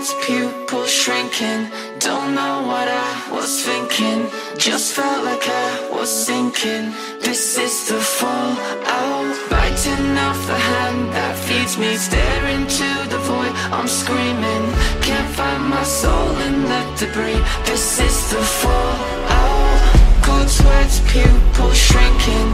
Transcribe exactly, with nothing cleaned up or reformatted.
sweats, pupils shrinking. Don't know what I was thinking, just felt like I was sinking. This is the fallout, biting off the hand that feeds me, staring to the void, I'm screaming. Can't find my soul in the debris. This is the fallout. Cold sweats, pupils shrinking.